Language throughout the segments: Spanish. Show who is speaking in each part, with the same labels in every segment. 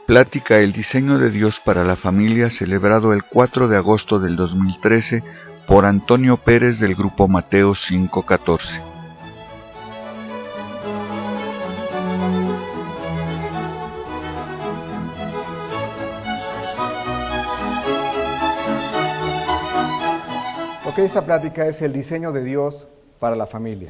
Speaker 1: Plática El diseño de Dios para la familia, celebrado el 4 de agosto del 2013 por Antonio Pérez del Grupo Mateo 514.
Speaker 2: Ok, esta plática es el diseño de Dios para la familia.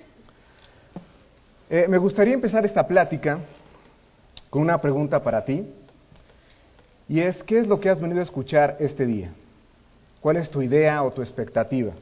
Speaker 2: Me gustaría empezar esta plática con una pregunta para ti, y es, ¿qué es lo que has venido a escuchar este día? ¿Cuál es tu idea o tu expectativa?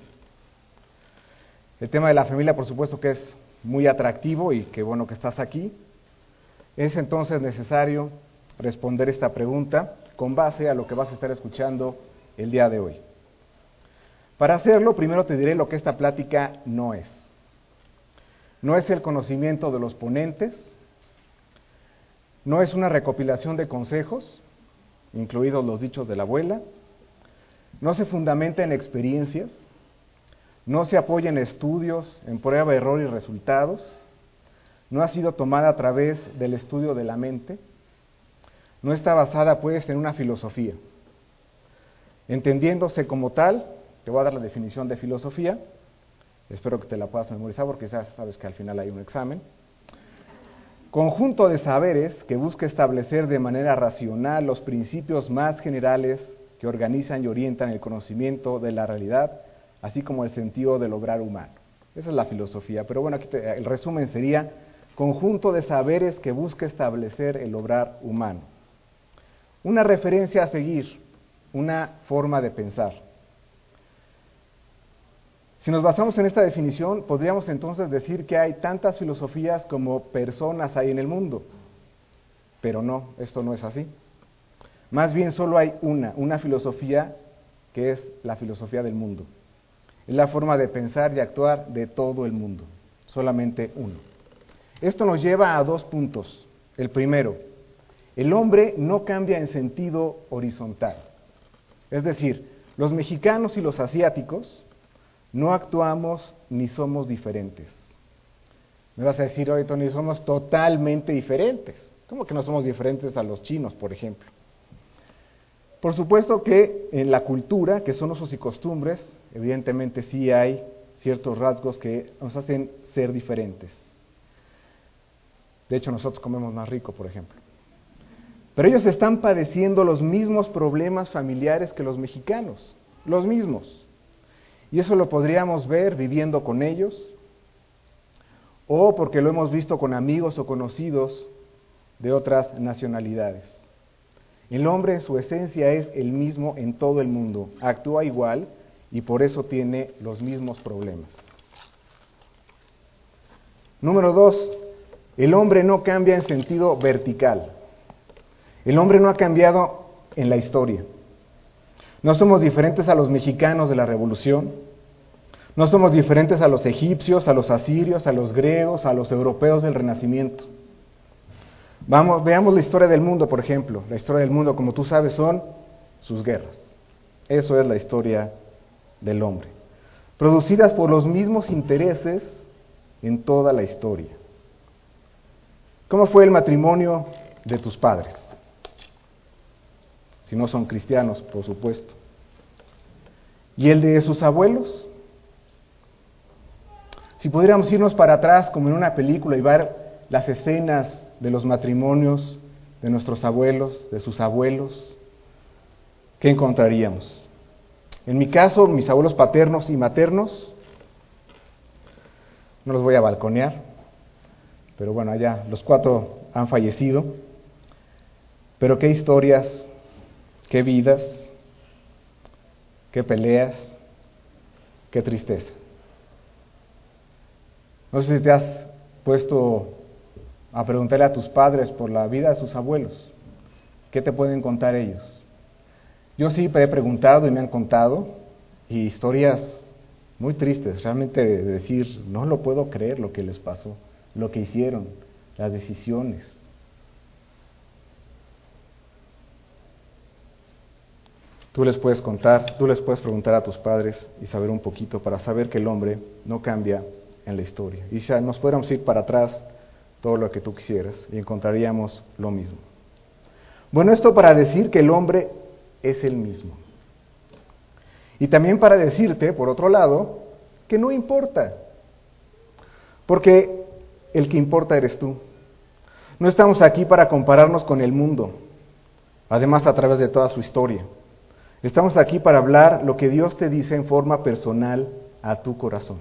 Speaker 2: El tema de la familia, por supuesto que es muy atractivo y qué bueno que estás aquí. Es entonces necesario responder esta pregunta con base a lo que vas a estar escuchando el día de hoy. Para hacerlo, primero te diré lo que esta plática no es. No es el conocimiento de los ponentes, no es una recopilación de consejos, incluidos los dichos de la abuela, no se fundamenta en experiencias, no se apoya en estudios, en prueba, error y resultados, no ha sido tomada a través del estudio de la mente, no está basada pues en una filosofía. Entendiéndose como tal, te voy a dar la definición de filosofía, espero que te la puedas memorizar porque ya sabes que al final hay un examen. Conjunto de saberes que busca establecer de manera racional los principios más generales que organizan y orientan el conocimiento de la realidad, así como el sentido del obrar humano. Esa es la filosofía, pero bueno, aquí el resumen sería conjunto de saberes que busca establecer el obrar humano. Una referencia a seguir, una forma de pensar. Si nos basamos en esta definición, podríamos entonces decir que hay tantas filosofías como personas hay en el mundo. Pero no, esto no es así. Más bien solo hay una filosofía que es la filosofía del mundo. Es la forma de pensar y actuar de todo el mundo, solamente uno. Esto nos lleva a dos puntos. El primero, el hombre no cambia en sentido horizontal. Es decir, los mexicanos y los asiáticos no actuamos ni somos diferentes. Me vas a decir, oye Tony, somos totalmente diferentes. ¿Cómo que no somos diferentes a los chinos, por ejemplo? Por supuesto que en la cultura, que son usos y costumbres, evidentemente sí hay ciertos rasgos que nos hacen ser diferentes. De hecho, nosotros comemos más rico, por ejemplo. Pero ellos están padeciendo los mismos problemas familiares que los mexicanos, los mismos. Y eso lo podríamos ver viviendo con ellos, o porque lo hemos visto con amigos o conocidos de otras nacionalidades. El hombre en su esencia es el mismo en todo el mundo, actúa igual y por eso tiene los mismos problemas. Número 2, el hombre no cambia en sentido vertical. El hombre no ha cambiado en la historia. No somos diferentes a los mexicanos de la Revolución, no somos diferentes a los egipcios, a los asirios, a los griegos, a los europeos del Renacimiento. Veamos la historia del mundo, por ejemplo. La historia del mundo, como tú sabes, son sus guerras. Eso es la historia del hombre. Producidas por los mismos intereses en toda la historia. ¿Cómo fue el matrimonio de tus padres? Si no son cristianos, por supuesto. ¿Y el de sus abuelos? Si pudiéramos irnos para atrás, como en una película, y ver las escenas de los matrimonios de nuestros abuelos, de sus abuelos, ¿qué encontraríamos? En mi caso, mis abuelos paternos y maternos, no los voy a balconear, pero bueno, allá los 4 han fallecido, pero qué historias, qué vidas, qué peleas, qué tristeza. No sé si te has puesto a preguntarle a tus padres por la vida de sus abuelos. ¿Qué te pueden contar ellos? Yo sí he preguntado y me han contado, y historias muy tristes, realmente de decir, no lo puedo creer lo que les pasó, lo que hicieron, las decisiones. Tú les puedes contar, tú les puedes preguntar a tus padres y saber un poquito para saber que el hombre no cambia en la historia. Y ya nos podríamos ir para atrás todo lo que tú quisieras y encontraríamos lo mismo. Bueno, esto para decir que el hombre es el mismo. Y también para decirte, por otro lado, que no importa. Porque el que importa eres tú. No estamos aquí para compararnos con el mundo, además a través de toda su historia. Estamos aquí para hablar lo que Dios te dice en forma personal a tu corazón.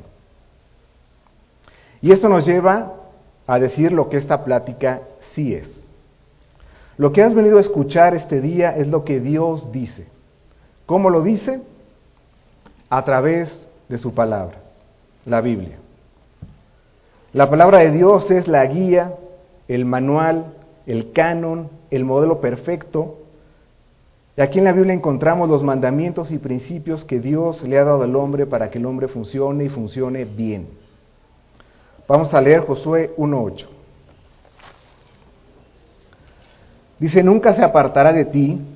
Speaker 2: Y esto nos lleva a decir lo que esta plática sí es. Lo que has venido a escuchar este día es lo que Dios dice. ¿Cómo lo dice? A través de su palabra, la Biblia. La palabra de Dios es la guía, el manual, el canon, el modelo perfecto. Y aquí en la Biblia encontramos los mandamientos y principios que Dios le ha dado al hombre para que el hombre funcione y funcione bien. Vamos a leer Josué 1:8. Dice, nunca se apartará de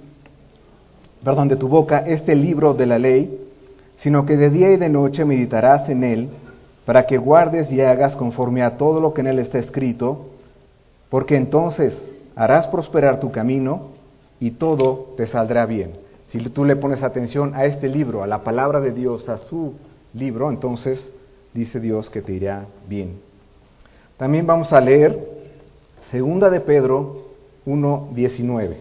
Speaker 2: tu boca este libro de la ley, sino que de día y de noche meditarás en él, para que guardes y hagas conforme a todo lo que en él está escrito, porque entonces harás prosperar tu camino y todo te saldrá bien. Si tú le pones atención a este libro, a la palabra de Dios, a su libro, entonces dice Dios que te irá bien. También vamos a leer 2 de Pedro 1:19.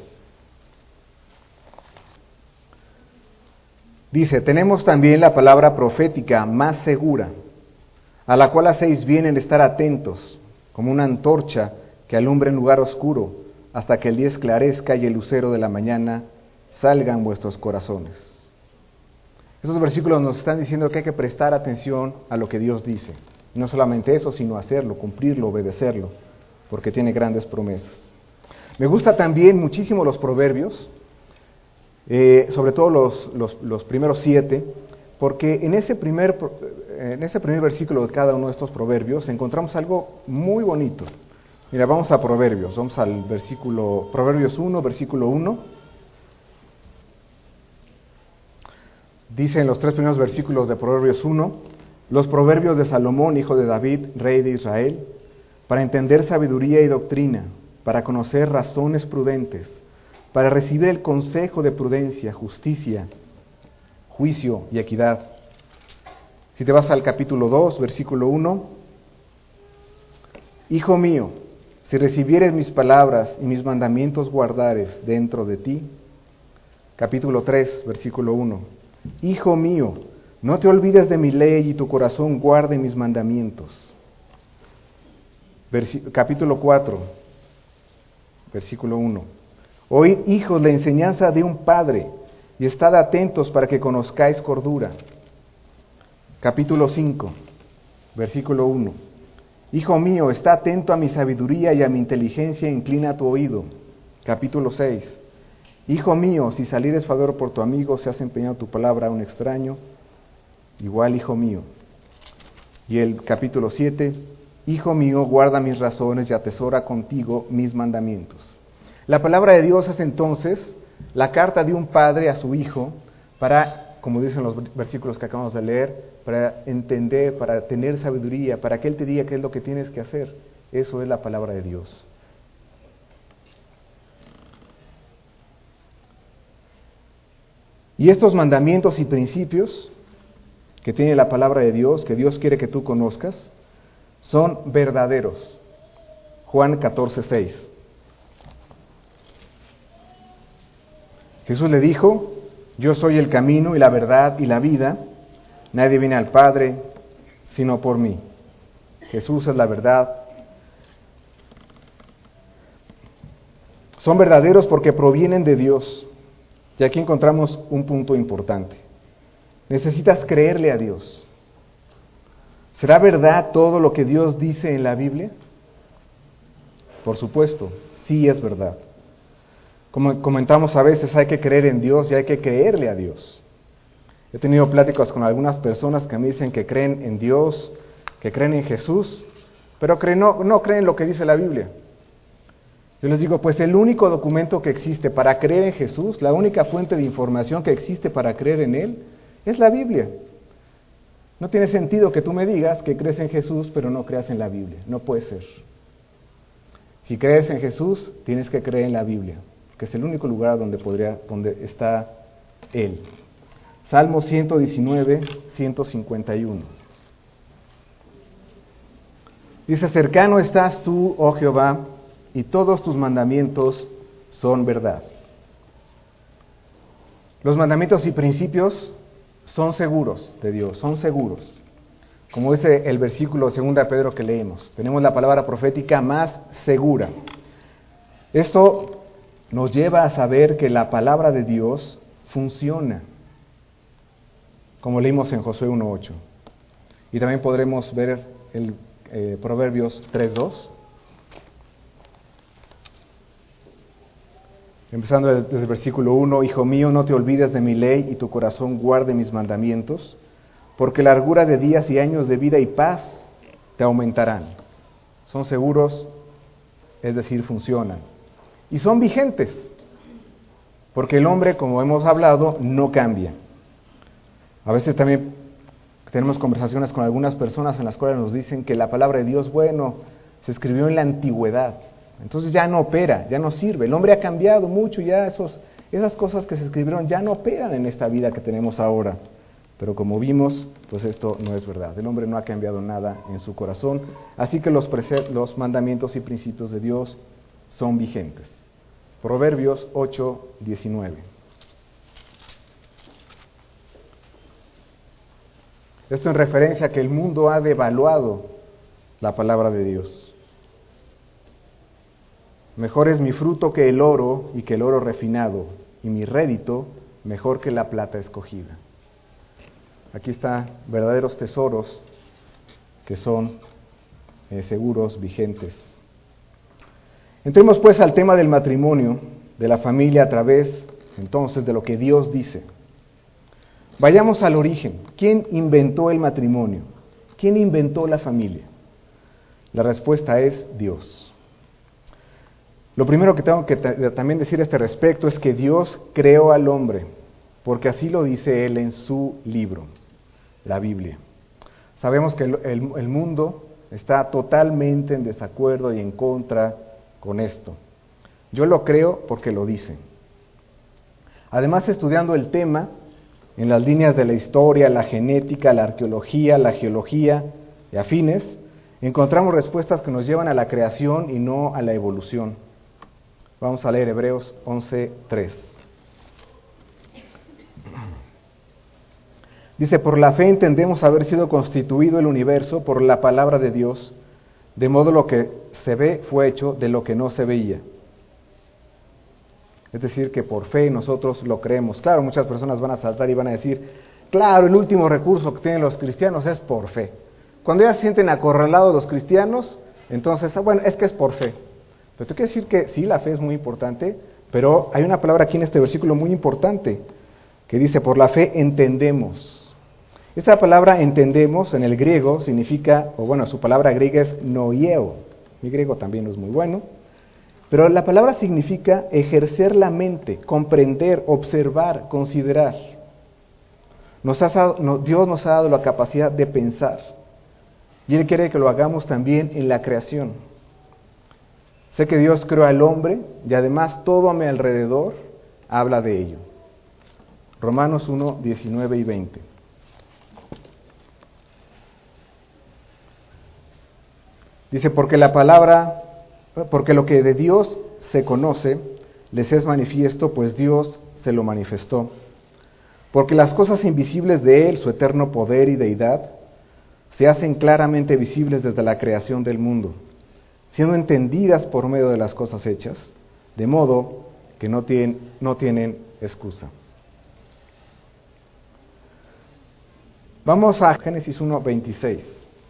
Speaker 2: Dice, tenemos también la palabra profética más segura, a la cual hacéis bien en estar atentos, como una antorcha que alumbra en lugar oscuro, hasta que el día esclarezca y el lucero de la mañana salga en vuestros corazones. Esos versículos nos están diciendo que hay que prestar atención a lo que Dios dice. Y no solamente eso, sino hacerlo, cumplirlo, obedecerlo, porque tiene grandes promesas. Me gusta también muchísimo los proverbios, sobre todo los primeros 7, porque en ese primer versículo de cada uno de estos proverbios encontramos algo muy bonito. Mira, vamos a Proverbios, vamos al Proverbios 1, versículo 1. Dice en los 3 primeros versículos de Proverbios 1, los proverbios de Salomón, hijo de David, rey de Israel, para entender sabiduría y doctrina, para conocer razones prudentes, para recibir el consejo de prudencia, justicia, juicio y equidad. Si te vas al capítulo 2, versículo 1, Hijo mío, si recibieres mis palabras y mis mandamientos guardares dentro de ti. Capítulo 3, versículo 1, Hijo mío, no te olvides de mi ley y tu corazón guarde mis mandamientos. Capítulo 4, versículo 1, Oíd, hijos, la enseñanza de un padre, y estad atentos para que conozcáis cordura. Capítulo 5, versículo 1, Hijo mío, está atento a mi sabiduría y a mi inteligencia, inclina tu oído. Capítulo 6, Hijo mío, si salieres favor por tu amigo, si has empeñado tu palabra a un extraño, igual, hijo mío. Y el capítulo 7, Hijo mío, guarda mis razones y atesora contigo mis mandamientos. La palabra de Dios es entonces la carta de un padre a su hijo para, como dicen los versículos que acabamos de leer, para entender, para tener sabiduría, para que Él te diga qué es lo que tienes que hacer. Eso es la palabra de Dios. Y estos mandamientos y principios que tiene la palabra de Dios, que Dios quiere que tú conozcas, son verdaderos. Juan 14:6. Jesús le dijo, yo soy el camino y la verdad y la vida, nadie viene al Padre sino por mí. Jesús es la verdad. Son verdaderos porque provienen de Dios. Y aquí encontramos un punto importante. Necesitas creerle a Dios. ¿Será verdad todo lo que Dios dice en la Biblia? Por supuesto, sí es verdad. Como comentamos a veces, hay que creer en Dios y hay que creerle a Dios. He tenido pláticas con algunas personas que me dicen que creen en Dios, que creen en Jesús, pero no creen lo que dice la Biblia. Yo les digo, pues el único documento que existe para creer en Jesús, la única fuente de información que existe para creer en Él, es la Biblia. No tiene sentido que tú me digas que crees en Jesús, pero no creas en la Biblia. No puede ser. Si crees en Jesús, tienes que creer en la Biblia. que es el único lugar donde está Él. Salmo 119, 151. Dice, cercano estás tú, oh Jehová, y todos tus mandamientos son verdad. Los mandamientos y principios son seguros de Dios, son seguros. Como dice el versículo 2 de Pedro que leemos, tenemos la palabra profética más segura. Esto nos lleva a saber que la palabra de Dios funciona, como leímos en Josué 1:8. Y también podremos ver el Proverbios 3:2. Empezando desde el versículo 1, Hijo mío, no te olvides de mi ley y tu corazón guarde mis mandamientos, porque largura de días y años de vida y paz te aumentarán. Son seguros, es decir, funcionan. Y son vigentes, porque el hombre, como hemos hablado, no cambia. A veces también tenemos conversaciones con algunas personas en las cuales nos dicen que la palabra de Dios, bueno, se escribió en la antigüedad. Entonces ya no opera, ya no sirve. El hombre ha cambiado mucho, ya esas cosas que se escribieron ya no operan en esta vida que tenemos ahora. Pero como vimos, pues esto no es verdad. El hombre no ha cambiado nada en su corazón. Así que los mandamientos y principios de Dios son vigentes. Proverbios 8:19. Esto en referencia a que el mundo ha devaluado la palabra de Dios. Mejor es mi fruto que el oro y que el oro refinado, y mi rédito mejor que la plata escogida. Aquí están verdaderos tesoros que son seguros, vigentes. Entremos pues al tema del matrimonio, de la familia a través entonces de lo que Dios dice. Vayamos al origen. ¿Quién inventó el matrimonio? ¿Quién inventó la familia? La respuesta es Dios. Lo primero que tengo que también decir a este respecto es que Dios creó al hombre, porque así lo dice Él en su libro, la Biblia. Sabemos que el mundo está totalmente en desacuerdo y en contra con esto. Yo lo creo porque lo dice. Además, estudiando el tema en las líneas de la historia, la genética, la arqueología, la geología y afines, encontramos respuestas que nos llevan a la creación y no a la evolución. Vamos a leer Hebreos 11:3. Dice, por la fe entendemos haber sido constituido el universo por la palabra de Dios, de modo lo que se ve fue hecho de lo que no se veía. Es decir, que por fe nosotros lo creemos. Claro, muchas personas van a saltar y van a decir, claro, el último recurso que tienen los cristianos es por fe. Cuando ya se sienten acorralados los cristianos, entonces, bueno, es que es por fe. Pero te quiero decir que sí, la fe es muy importante, pero hay una palabra aquí en este versículo muy importante, que dice, por la fe entendemos. Esta palabra entendemos en el griego significa, o bueno, su palabra griega es noieo. Mi griego también no es muy bueno, pero la palabra significa ejercer la mente, comprender, observar, considerar. Dios nos ha dado la capacidad de pensar, y Él quiere que lo hagamos también en la creación. Sé que Dios creó al hombre y además todo a mi alrededor habla de ello. Romanos 1:19 y 20. Dice, porque lo que de Dios se conoce, les es manifiesto, pues Dios se lo manifestó. Porque las cosas invisibles de Él, su eterno poder y deidad, se hacen claramente visibles desde la creación del mundo, siendo entendidas por medio de las cosas hechas, de modo que no tienen excusa. Vamos a Génesis 1:26.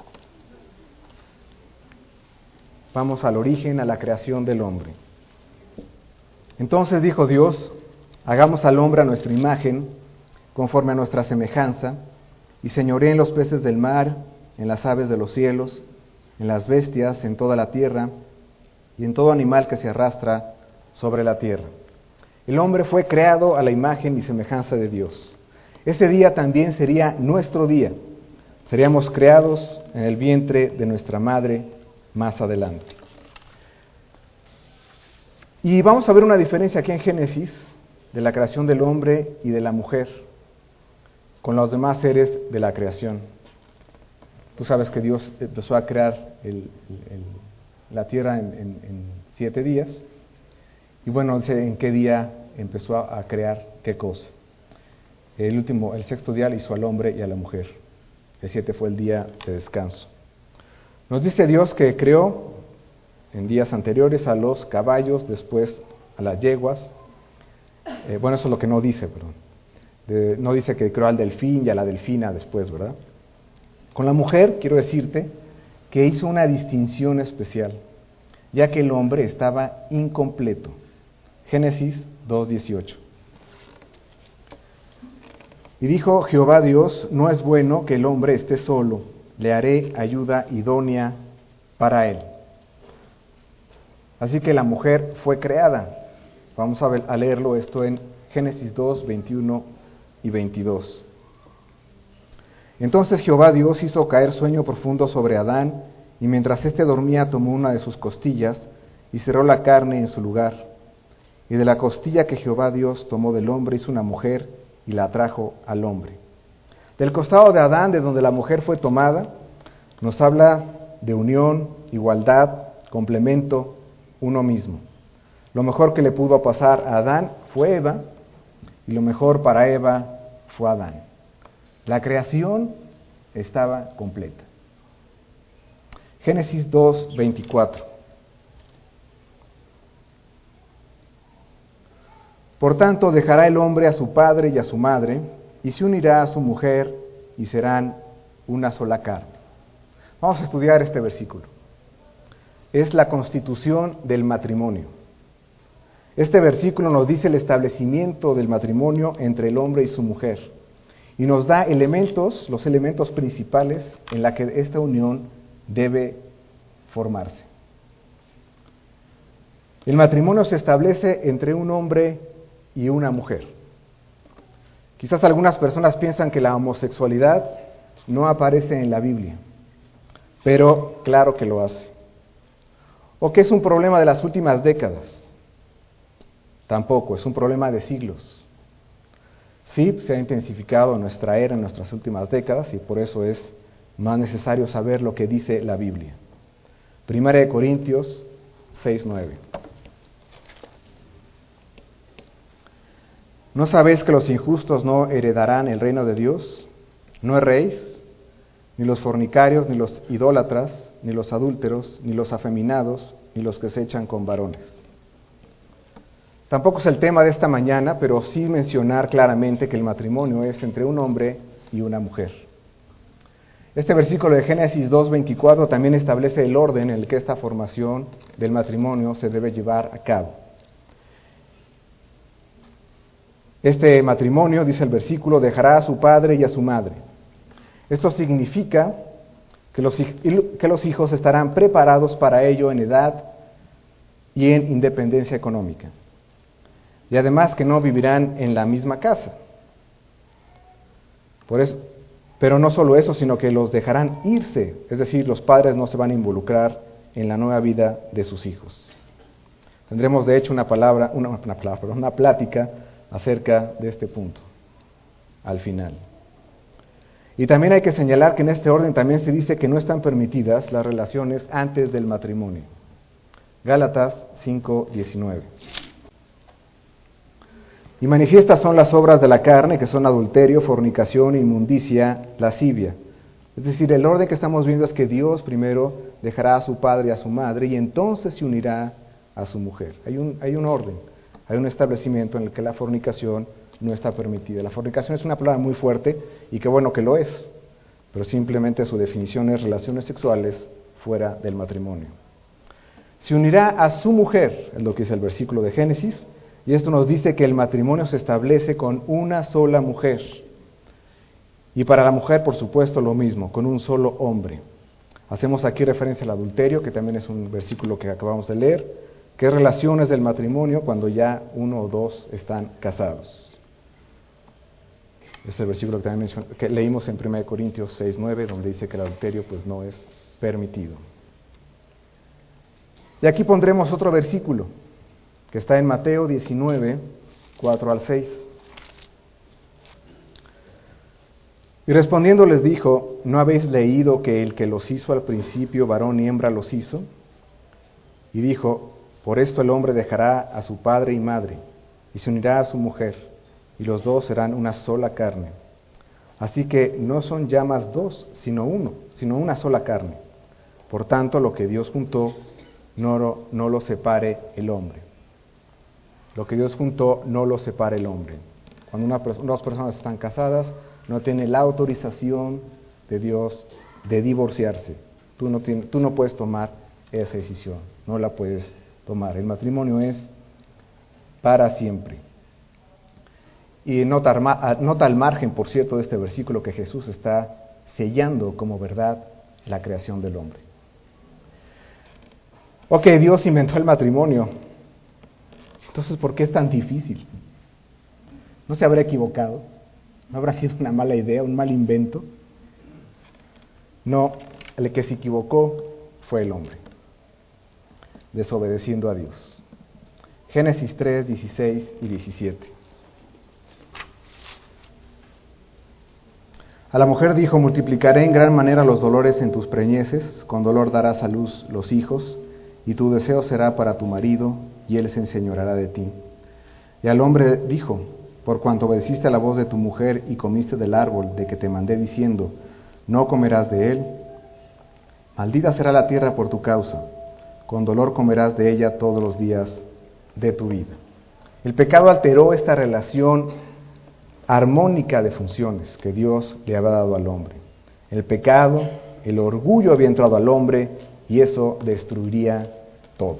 Speaker 2: Vamos al origen, a la creación del hombre. Entonces dijo Dios, hagamos al hombre a nuestra imagen, conforme a nuestra semejanza, y señoree en los peces del mar, en las aves de los cielos, en las bestias, en toda la tierra, y en todo animal que se arrastra sobre la tierra. El hombre fue creado a la imagen y semejanza de Dios. Ese día también sería nuestro día. Seríamos creados en el vientre de nuestra madre más adelante. Y vamos a ver una diferencia aquí en Génesis de la creación del hombre y de la mujer con los demás seres de la creación. Tú sabes que Dios empezó a crear la tierra en 7 días. Y bueno, no sé en qué día empezó a crear qué cosa. El 6º día hizo al hombre y a la mujer. El 7 fue el día de descanso. Nos dice Dios que creó en días anteriores a los caballos, después a las yeguas. Bueno, eso es lo que no dice, perdón. No dice que creó al delfín y a la delfina después, ¿verdad? Con la mujer, quiero decirte, que hizo una distinción especial, ya que el hombre estaba incompleto. Génesis 2:18. Y dijo Jehová Dios, no es bueno que el hombre esté solo, le haré ayuda idónea para él. Así que la mujer fue creada. Vamos a leerlo esto en Génesis 2, 21 y 22. Entonces Jehová Dios hizo caer sueño profundo sobre Adán, y mientras éste dormía tomó una de sus costillas y cerró la carne en su lugar. Y de la costilla que Jehová Dios tomó del hombre hizo una mujer y la trajo al hombre. Del costado de Adán, de donde la mujer fue tomada, nos habla de unión, igualdad, complemento, uno mismo. Lo mejor que le pudo pasar a Adán fue Eva, y lo mejor para Eva fue Adán. La creación estaba completa. Génesis 2, 24. Por tanto, dejará el hombre a su padre y a su madre, y se unirá a su mujer, y serán una sola carne. Vamos a estudiar este versículo. Es la constitución del matrimonio. Este versículo nos dice el establecimiento del matrimonio entre el hombre y su mujer, y nos da los elementos principales en la que esta unión debe formarse. El matrimonio se establece entre un hombre y una mujer. Quizás algunas personas piensan que la homosexualidad no aparece en la Biblia, pero claro que lo hace. ¿O que es un problema de las últimas décadas? Tampoco, es un problema de siglos. Sí, se ha intensificado en nuestra era, en nuestras últimas décadas, y por eso es más necesario saber lo que dice la Biblia. 1 Corintios 6:9. ¿No sabéis que los injustos no heredarán el reino de Dios? No erréis, ni los fornicarios, ni los idólatras, ni los adúlteros, ni los afeminados, ni los que se echan con varones. Tampoco es el tema de esta mañana, pero sí mencionar claramente que el matrimonio es entre un hombre y una mujer. Este versículo de Génesis 2:24 también establece el orden en el que esta formación del matrimonio se debe llevar a cabo. Este matrimonio, dice el versículo, dejará a su padre y a su madre. Esto significa que los hijos estarán preparados para ello en edad y en independencia económica. Y además que no vivirán en la misma casa. Pero no solo eso, sino que los dejarán irse. Es decir, los padres no se van a involucrar en la nueva vida de sus hijos. Tendremos de hecho una plática acerca de este punto al final. Y también hay que señalar que en este orden también se dice que no están permitidas las relaciones antes del matrimonio. Gálatas 5:19. Y manifiestas son las obras de la carne, que son adulterio, fornicación, inmundicia, lascivia. Es decir, el orden que estamos viendo es que Dios primero dejará a su padre y a su madre, y entonces se unirá a su mujer. Hay un orden, hay un establecimiento en el que la fornicación no está permitida. La fornicación es una palabra muy fuerte, y qué bueno que lo es, pero simplemente su definición es relaciones sexuales fuera del matrimonio. Se unirá a su mujer, es lo que dice el versículo de Génesis, y esto nos dice que el matrimonio se establece con una sola mujer. Y para la mujer, por supuesto, lo mismo, con un solo hombre. Hacemos aquí referencia al adulterio, que también es un versículo que acabamos de leer, que es relaciones del matrimonio cuando ya uno o dos están casados. Es el versículo que leímos en 1 Corintios 6:9, donde dice que el adulterio pues no es permitido. Y aquí pondremos otro versículo, que está en Mateo 19, 4 al 6. Y respondiendo les dijo: ¿no habéis leído que el que los hizo al principio, varón y hembra los hizo? Y dijo: por esto el hombre dejará a su padre y madre, y se unirá a su mujer, y los dos serán una sola carne. Así que no son ya más dos, sino una sola carne. Por tanto, lo que Dios juntó, no lo separe el hombre. Lo que Dios juntó, no lo separe el hombre. Cuando dos personas están casadas, no tienen la autorización de Dios de divorciarse. Tú no puedes tomar esa decisión, no la puedes tomar. El matrimonio es para siempre. Y nota al margen, por cierto, de este versículo que Jesús está sellando como verdad la creación del hombre. Ok, Dios inventó el matrimonio. Entonces, ¿por qué es tan difícil? ¿No se habrá equivocado? ¿No habrá sido una mala idea, un mal invento? No, el que se equivocó fue el hombre, desobedeciendo a Dios. Génesis 3, 16 y 17. A la mujer dijo: multiplicaré en gran manera los dolores en tus preñeces, con dolor darás a luz los hijos, y tu deseo será para tu marido, y él se enseñoreará de ti. Y al hombre dijo: por cuanto obedeciste a la voz de tu mujer y comiste del árbol de que te mandé diciendo: no comerás de él, maldita será la tierra por tu causa, con dolor comerás de ella todos los días de tu vida. El pecado alteró esta relación armónica de funciones que Dios le había dado al hombre. El pecado, el orgullo había entrado al hombre y eso destruiría todo.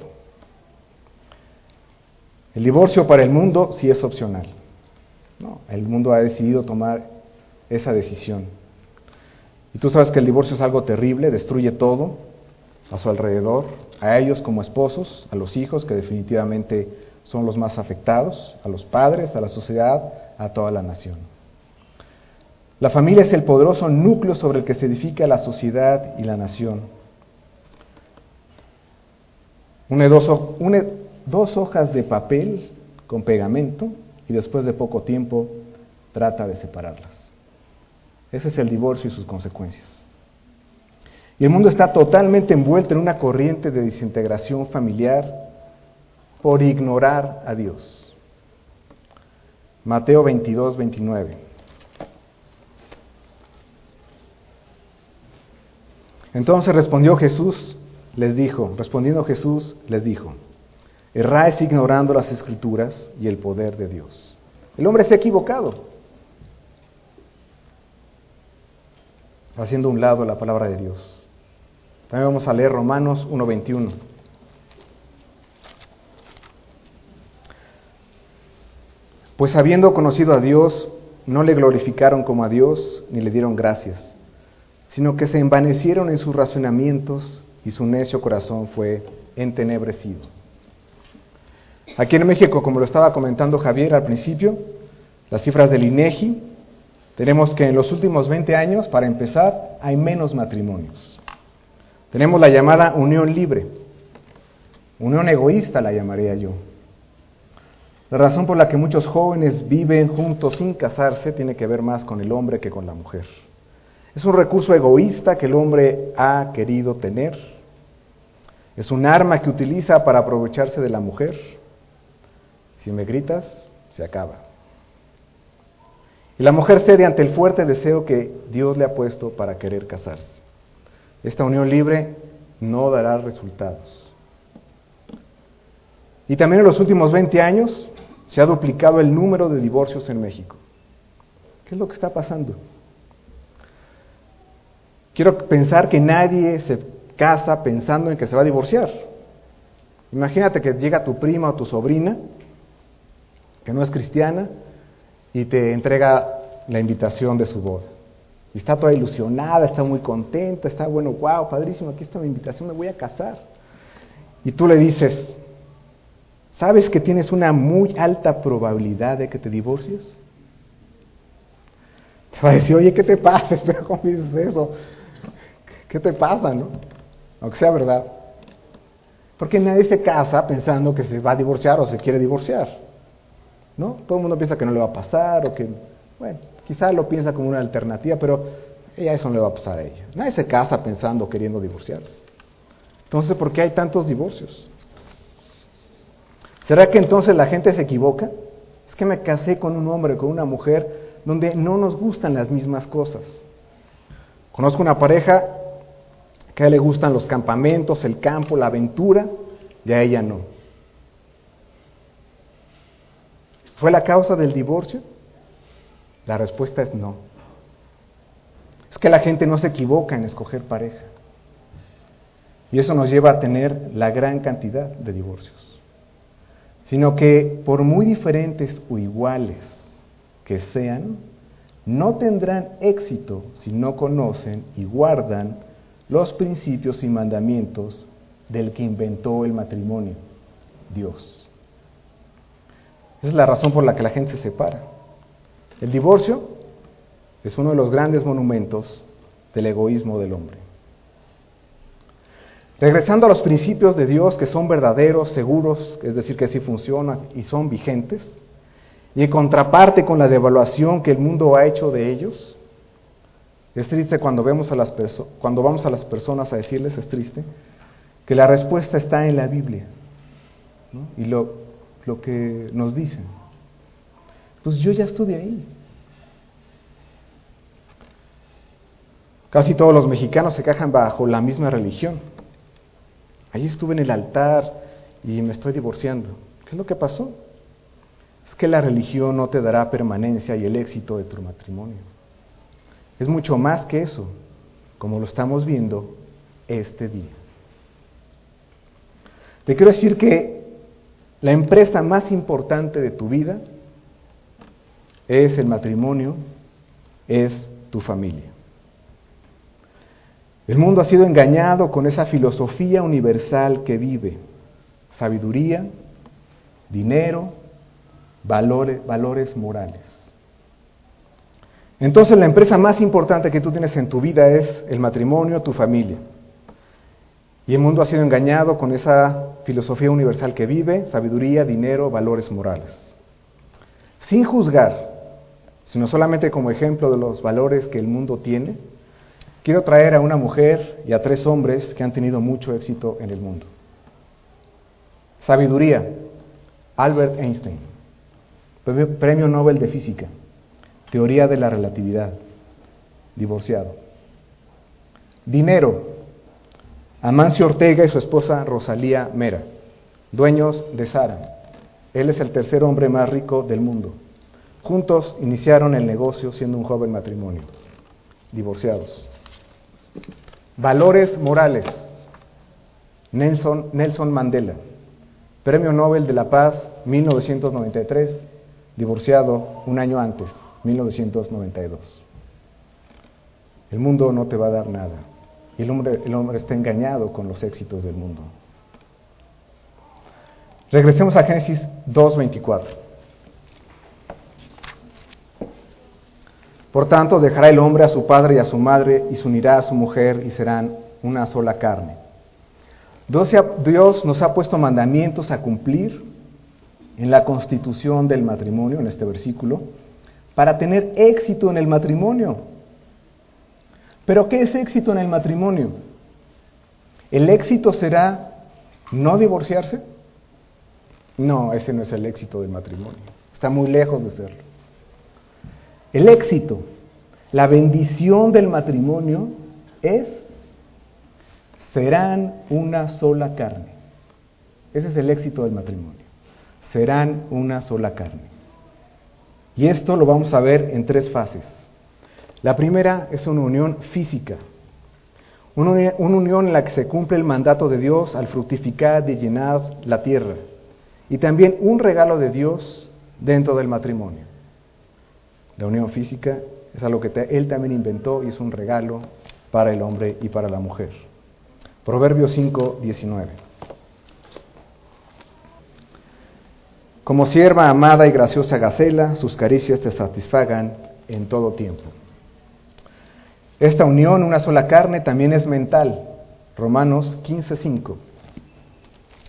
Speaker 2: El divorcio para el mundo sí es opcional. No, el mundo ha decidido tomar esa decisión. Y tú sabes que el divorcio es algo terrible, destruye todo a su alrededor, a ellos como esposos, a los hijos, que definitivamente son los más afectados, a los padres, a la sociedad, a toda la nación. La familia es el poderoso núcleo sobre el que se edifica la sociedad y la nación. Une dos hojas de papel con pegamento y después de poco tiempo trata de separarlas. Ese es el divorcio y sus consecuencias. Y el mundo está totalmente envuelto en una corriente de desintegración familiar por ignorar a Dios. Mateo 22, 29. Entonces respondiendo Jesús les dijo: erráis ignorando las Escrituras y el poder de Dios. El hombre se ha equivocado, haciendo a un lado la palabra de Dios. También vamos a leer Romanos 1:21. Pues habiendo conocido a Dios, no le glorificaron como a Dios, ni le dieron gracias, sino que se envanecieron en sus razonamientos, y su necio corazón fue entenebrecido. Aquí en México, como lo estaba comentando Javier al principio, las cifras del INEGI, tenemos que en los últimos 20 años, para empezar, hay menos matrimonios. Tenemos la llamada unión libre, unión egoísta la llamaría yo. La razón por la que muchos jóvenes viven juntos sin casarse tiene que ver más con el hombre que con la mujer. Es un recurso egoísta que el hombre ha querido tener. Es un arma que utiliza para aprovecharse de la mujer. Si me gritas, se acaba. Y la mujer cede ante el fuerte deseo que Dios le ha puesto para querer casarse. Esta unión libre no dará resultados. Y también en los últimos 20 años se ha duplicado el número de divorcios en México. ¿Qué es lo que está pasando? Quiero pensar que nadie se casa pensando en que se va a divorciar. Imagínate que llega tu prima o tu sobrina, que no es cristiana, y te entrega la invitación de su boda. Y está toda ilusionada, está muy contenta, está bueno, wow, padrísimo, aquí está mi invitación, me voy a casar. Y tú le dices: ¿sabes que tienes una muy alta probabilidad de que te divorcies? Te va a decir: oye, ¿qué te pasa? Pero ¿cómo dices eso? ¿Qué te pasa, no? Aunque sea verdad. Porque nadie se casa pensando que se va a divorciar o se quiere divorciar, ¿no? Todo el mundo piensa que no le va a pasar o que, bueno, quizá lo piensa como una alternativa, pero eso no le va a pasar a ella. Nadie se casa pensando o queriendo divorciarse. Entonces, ¿por qué hay tantos divorcios? ¿Será que entonces la gente se equivoca? Es que me casé con un hombre, con una mujer, donde no nos gustan las mismas cosas. Conozco una pareja que a él le gustan los campamentos, el campo, la aventura, y a ella no. ¿Fue la causa del divorcio? La respuesta es no. Es que la gente no se equivoca en escoger pareja. Y eso nos lleva a tener la gran cantidad de divorcios. Sino que por muy diferentes o iguales que sean, no tendrán éxito si no conocen y guardan los principios y mandamientos del que inventó el matrimonio, Dios. Esa es la razón por la que la gente se separa. El divorcio es uno de los grandes monumentos del egoísmo del hombre. Regresando a los principios de Dios que son verdaderos, seguros, es decir, que sí funcionan y son vigentes, y en contraparte con la devaluación que el mundo ha hecho de ellos, es triste cuando vamos a las personas a decirles, es triste, que la respuesta está en la Biblia, ¿no? Y lo que nos dicen. Pues yo ya estuve ahí. Casi todos los mexicanos se quejan bajo la misma religión. Allí estuve en el altar y me estoy divorciando. ¿Qué es lo que pasó? Es que la religión no te dará permanencia y el éxito de tu matrimonio. Es mucho más que eso, como lo estamos viendo este día. Te quiero decir que la empresa más importante de tu vida es el matrimonio, es tu familia. El mundo ha sido engañado con esa filosofía universal que vive sabiduría, dinero, valores morales. Entonces la empresa más importante que tú tienes en tu vida es el matrimonio, tu familia. Y el mundo ha sido engañado con esa filosofía universal que vive, sabiduría, dinero, valores morales. Sin juzgar, sino solamente como ejemplo de los valores que el mundo tiene, quiero traer a una mujer y a 3 hombres que han tenido mucho éxito en el mundo. Sabiduría, Albert Einstein, Premio Nobel de Física, Teoría de la Relatividad, divorciado. Dinero, Amancio Ortega y su esposa Rosalía Mera, dueños de Zara. Él es el 3er hombre más rico del mundo. Juntos iniciaron el negocio siendo un joven matrimonio, divorciados. Valores morales, Nelson Mandela, Premio Nobel de la Paz, 1993, divorciado un año antes, 1992. El mundo no te va a dar nada, y el hombre está engañado con los éxitos del mundo. Regresemos a Génesis 2:24. Por tanto, dejará el hombre a su padre y a su madre, y se unirá a su mujer, y serán una sola carne. Dios nos ha puesto mandamientos a cumplir en la constitución del matrimonio, en este versículo, para tener éxito en el matrimonio. ¿Pero qué es éxito en el matrimonio? ¿El éxito será no divorciarse? No, ese no es el éxito del matrimonio. Está muy lejos de serlo. El éxito, la bendición del matrimonio serán una sola carne. Ese es el éxito del matrimonio. Serán una sola carne. Y esto lo vamos a ver en 3 fases. La primera es una unión física. Una unión en la que se cumple el mandato de Dios al fructificar y llenar la tierra. Y también un regalo de Dios dentro del matrimonio. La unión física es algo que Él también inventó y es un regalo para el hombre y para la mujer. Proverbios 5:19. Como sierva amada y graciosa Gacela, sus caricias te satisfagan en todo tiempo. Esta unión, una sola carne, también es mental. Romanos 15:5.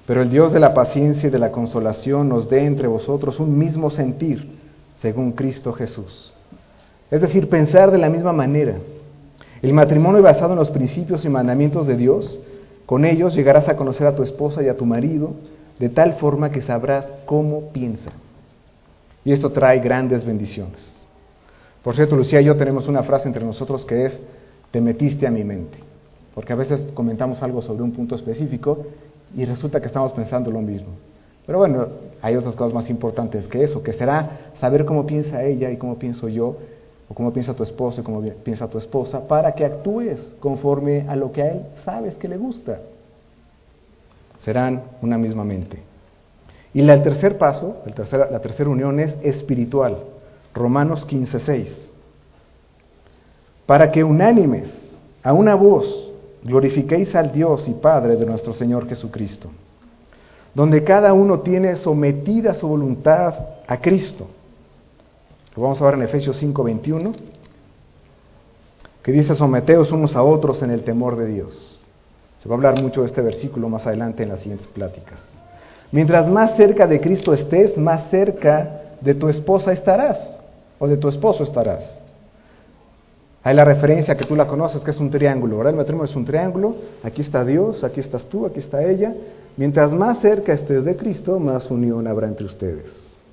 Speaker 2: Pero el Dios de la paciencia y de la consolación nos dé entre vosotros un mismo sentir, según Cristo Jesús. Es decir, pensar de la misma manera. El matrimonio basado en los principios y mandamientos de Dios, con ellos llegarás a conocer a tu esposa y a tu marido, de tal forma que sabrás cómo piensa. Y esto trae grandes bendiciones. Por cierto, Lucía y yo tenemos una frase entre nosotros que es, te metiste a mi mente. Porque a veces comentamos algo sobre un punto específico y resulta que estamos pensando lo mismo. Pero bueno, hay otras cosas más importantes que eso, que será saber cómo piensa ella y cómo pienso yo, o cómo piensa tu esposo y cómo piensa tu esposa, para que actúes conforme a lo que a él sabes que le gusta. Serán una misma mente. Y el tercer paso, la tercera unión es espiritual. Romanos 15:6. Para que unánimes, a una voz, glorifiquéis al Dios y Padre de nuestro Señor Jesucristo, donde cada uno tiene sometida su voluntad a Cristo. Lo vamos a ver en Efesios 5:21, que dice, someteos unos a otros en el temor de Dios. Se va a hablar mucho de este versículo más adelante en las siguientes pláticas. Mientras más cerca de Cristo estés, más cerca de tu esposa estarás, o de tu esposo estarás. Hay la referencia que tú la conoces, que es un triángulo, ¿verdad? El matrimonio es un triángulo, aquí está Dios, aquí estás tú, aquí está ella. Mientras más cerca estés de Cristo, más unión habrá entre ustedes.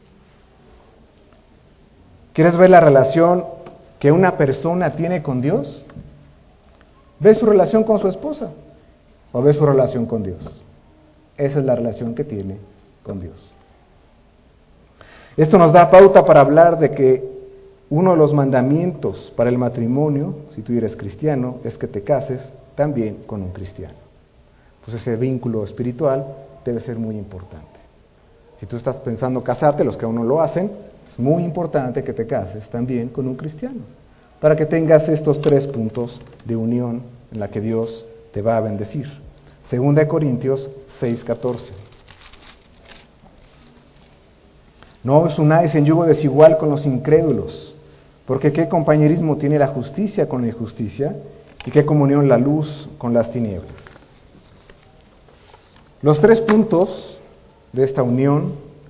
Speaker 2: ¿Quieres ver la relación que una persona tiene con Dios? ¿Ve su relación con su esposa? ¿O ve su relación con Dios? Esa es la relación que tiene con Dios. Esto nos da pauta para hablar de que uno de los mandamientos para el matrimonio, si tú eres cristiano, es que te cases también con un cristiano. Pues ese vínculo espiritual debe ser muy importante. Si tú estás pensando casarte, los que aún no lo hacen, es muy importante que te cases también con un cristiano, para que tengas estos 3 puntos de unión en la que Dios te va a bendecir. 2 Corintios 6:14. No os unáis en yugo desigual con los incrédulos, porque qué compañerismo tiene la justicia con la injusticia, y qué comunión la luz con las tinieblas. Los 3 puntos de esta unión,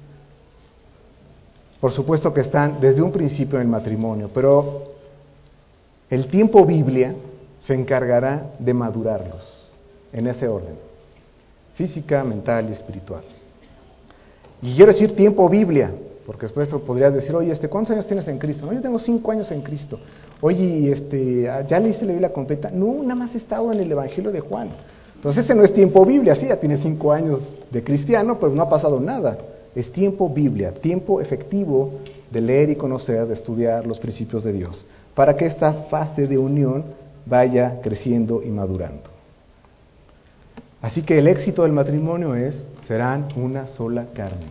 Speaker 2: por supuesto que están desde un principio en el matrimonio, pero el tiempo Biblia se encargará de madurarlos en ese orden: física, mental y espiritual. Y quiero decir tiempo Biblia, porque después podrías decir, oye, ¿cuántos años tienes en Cristo? No, yo tengo 5 años en Cristo. Oye, ¿ya leíste la Biblia completa? No, nada más he estado en el Evangelio de Juan. Entonces ese no es tiempo Biblia, sí, ya tienes 5 años de cristiano, pero no ha pasado nada. Es tiempo Biblia, tiempo efectivo de leer y conocer, de estudiar los principios de Dios, para que esta fase de unión vaya creciendo y madurando. Así que el éxito del matrimonio serán una sola carne.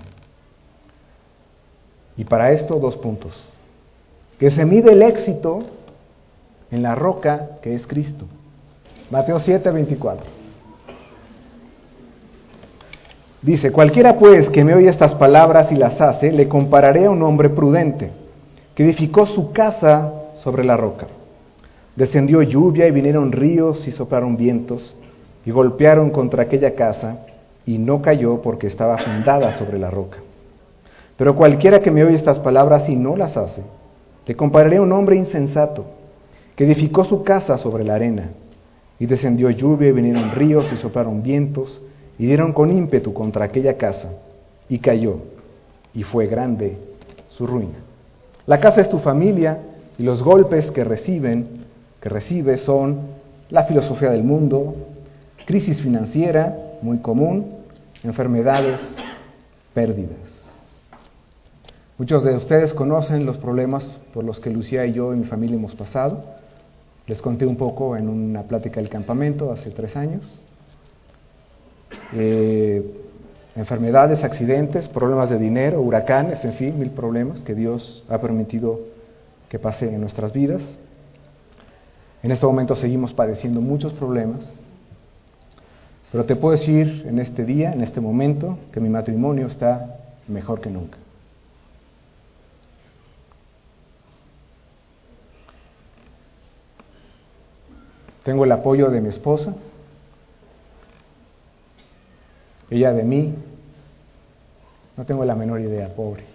Speaker 2: Y para esto 2 puntos. Que se mide el éxito en la roca que es Cristo. Mateo 7:24. Dice, cualquiera pues que me oye estas palabras y las hace, le compararé a un hombre prudente, que edificó su casa sobre la roca. Descendió lluvia y vinieron ríos y soplaron vientos y golpearon contra aquella casa y no cayó porque estaba fundada sobre la roca. Pero cualquiera que me oye estas palabras y no las hace, le compararé a un hombre insensato, que edificó su casa sobre la arena, y descendió lluvia y vinieron ríos y soplaron vientos, y dieron con ímpetu contra aquella casa, y cayó, y fue grande su ruina. La casa es tu familia, y los golpes que recibes son la filosofía del mundo, crisis financiera, muy común, enfermedades, pérdidas. Muchos de ustedes conocen los problemas por los que Lucía y yo y mi familia hemos pasado. Les conté un poco en una plática del campamento hace 3 años. Enfermedades, accidentes, problemas de dinero, huracanes, en fin, 1000 problemas que Dios ha permitido que pasen en nuestras vidas. En este momento seguimos padeciendo muchos problemas, pero te puedo decir en este día, en este momento, que mi matrimonio está mejor que nunca. Tengo el apoyo de mi esposa. Ella de mí, no tengo la menor idea, pobre.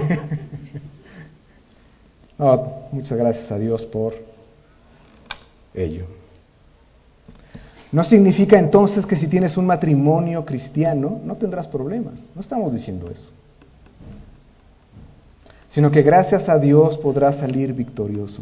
Speaker 2: No, muchas gracias a Dios por ello. No significa entonces que si tienes un matrimonio cristiano no tendrás problemas. No estamos diciendo eso. Sino que gracias a Dios podrás salir victorioso.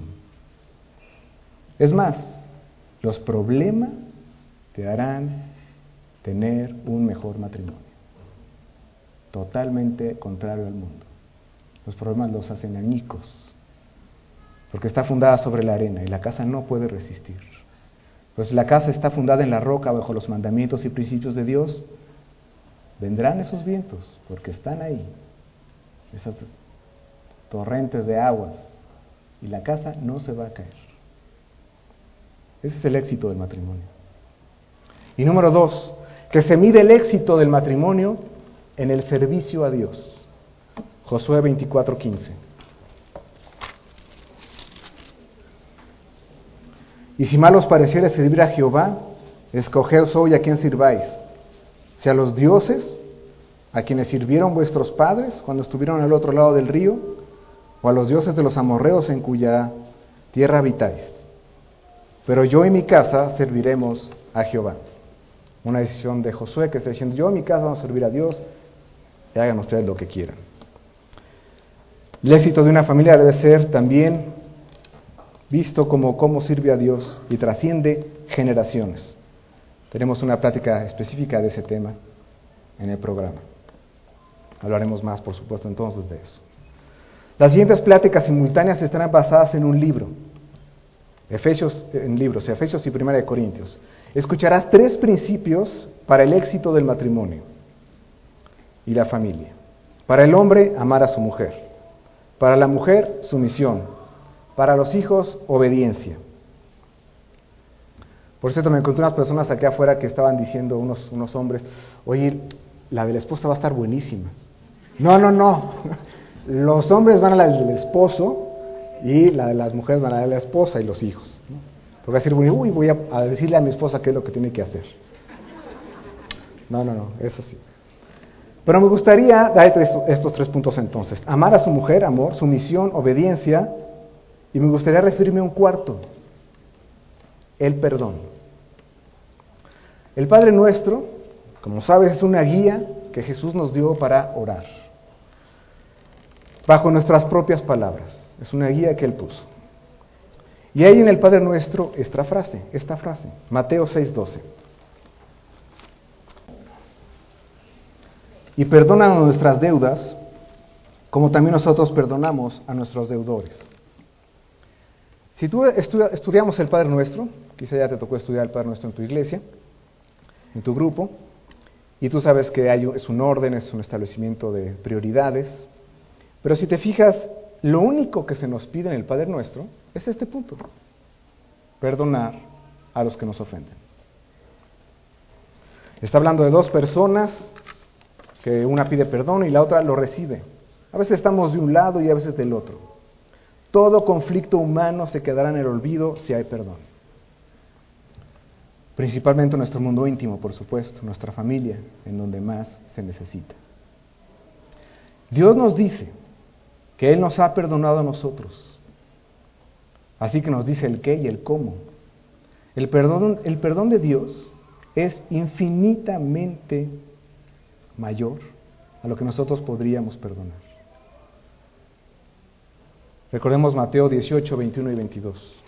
Speaker 2: Es más, los problemas te harán tener un mejor matrimonio. Totalmente contrario al mundo. Los problemas los hacen añicos, porque está fundada sobre la arena y la casa no puede resistir. Pues si la casa está fundada en la roca bajo los mandamientos y principios de Dios, vendrán esos vientos, porque están ahí, esas torrentes de aguas, y la casa no se va a caer. Ese es el éxito del matrimonio. Y número 2, que se mide el éxito del matrimonio en el servicio a Dios. Josué 24:15. Y si mal os pareciere servir a Jehová, escogeos hoy a quién sirváis, si a los dioses a quienes sirvieron vuestros padres cuando estuvieron al otro lado del río, o a los dioses de los amorreos en cuya tierra habitáis. Pero yo y mi casa serviremos a Jehová. Una decisión de Josué que está diciendo, yo y mi casa vamos a servir a Dios, y hagan ustedes lo que quieran. El éxito de una familia debe ser también visto como cómo sirve a Dios y trasciende generaciones. Tenemos una plática específica de ese tema en el programa. Hablaremos más, por supuesto, entonces de eso. Las siguientes pláticas simultáneas estarán basadas en un libro. Efesios y 1 de Corintios. Escucharás 3 principios para el éxito del matrimonio y la familia. Para el hombre, amar a su mujer. Para la mujer, sumisión. Para los hijos, obediencia. Por cierto, me encontré unas personas aquí afuera que estaban diciendo, unos hombres, oye, la de la esposa va a estar buenísima. No. Los hombres van a la del esposo y la de las mujeres van a la de la esposa y los hijos. Porque va a decir, voy a decirle a mi esposa qué es lo que tiene que hacer. No, eso sí. Pero me gustaría dar estos 3 puntos entonces. Amar a su mujer, amor, sumisión, obediencia. Y me gustaría referirme a un cuarto, el perdón. El Padre Nuestro, como sabes, es una guía que Jesús nos dio para orar. Bajo nuestras propias palabras. Es una guía que Él puso. Y ahí en el Padre Nuestro esta frase, Mateo 6:12. Y perdona nuestras deudas, como también nosotros perdonamos a nuestros deudores. Si tú estudiamos el Padre Nuestro, quizá ya te tocó estudiar el Padre Nuestro en tu iglesia, en tu grupo, y tú sabes que es un orden, es un establecimiento de prioridades, pero si te fijas, lo único que se nos pide en el Padre Nuestro es este punto: perdonar a los que nos ofenden. Está hablando de 2 personas, que una pide perdón y la otra lo recibe. A veces estamos de un lado y a veces del otro. Todo conflicto humano se quedará en el olvido si hay perdón. Principalmente nuestro mundo íntimo, por supuesto, nuestra familia, en donde más se necesita. Dios nos dice que Él nos ha perdonado a nosotros. Así que nos dice el qué y el cómo. El perdón de Dios es infinitamente mayor a lo que nosotros podríamos perdonar. Recordemos Mateo 18, 21 y 22.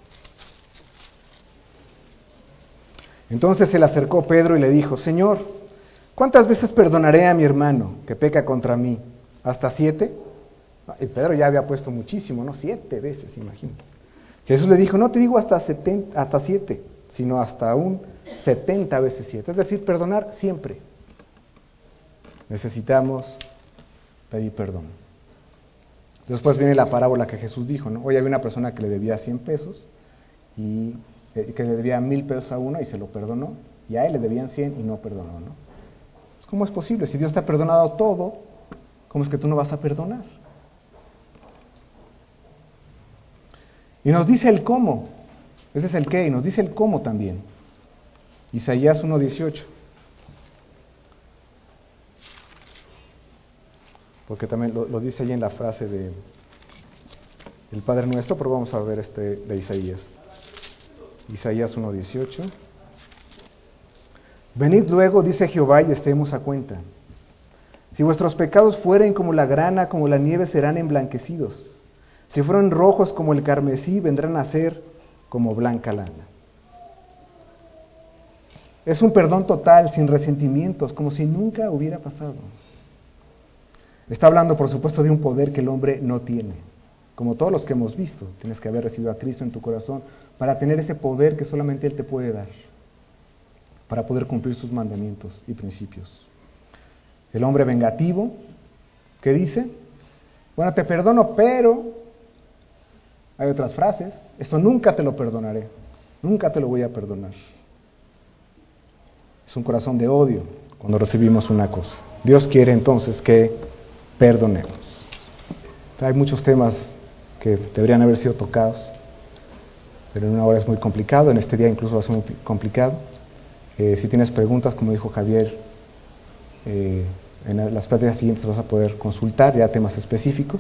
Speaker 2: Entonces se le acercó Pedro y le dijo, Señor, ¿cuántas veces perdonaré a mi hermano que peca contra mí? ¿Hasta 7? Y Pedro ya había puesto muchísimo, ¿no? 7 veces, imagínate. Jesús le dijo, no te digo hasta 7, sino hasta un 70 veces 7. Es decir, perdonar siempre. Necesitamos pedir perdón. Después viene la parábola que Jesús dijo, ¿no? Hoy había una persona que le debía 100 pesos y que le debía 1,000 pesos a uno y se lo perdonó, y a él le debían 100 y no perdonó, ¿no? ¿Cómo es posible? Si Dios te ha perdonado todo, ¿cómo es que tú no vas a perdonar? Y nos dice el cómo. Ese es el qué, y nos dice el cómo también. Isaías 1:18. porque también lo dice ahí en la frase de el Padre Nuestro, pero vamos a ver este de Isaías. Isaías 1:18. Venid luego, dice Jehová, y estemos a cuenta. Si vuestros pecados fueren como la grana, como la nieve, serán emblanquecidos. Si fueron rojos como el carmesí, vendrán a ser como blanca lana. Es un perdón total, sin resentimientos, como si nunca hubiera pasado. Está hablando, por supuesto, de un poder que el hombre no tiene. Como todos los que hemos visto, tienes que haber recibido a Cristo en tu corazón para tener ese poder que solamente Él te puede dar, para poder cumplir sus mandamientos y principios. El hombre vengativo, ¿qué dice? Bueno, te perdono, pero hay otras frases. Esto nunca te lo perdonaré, nunca te lo voy a perdonar. Es un corazón de odio cuando recibimos una cosa. Dios quiere entonces que perdonemos. Hay muchos temas que deberían haber sido tocados, pero en una hora es muy complicado, en este día incluso va a ser muy complicado. Si tienes preguntas, como dijo Javier, en las pláticas siguientes vas a poder consultar ya temas específicos.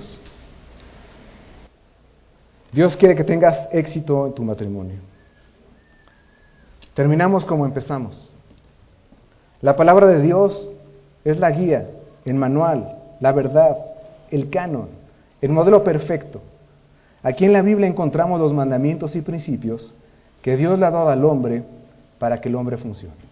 Speaker 2: Dios quiere que tengas éxito en tu matrimonio. Terminamos como empezamos. La palabra de Dios es la guía, el manual, la verdad, el canon, el modelo perfecto. Aquí en la Biblia encontramos los mandamientos y principios que Dios le ha dado al hombre para que el hombre funcione.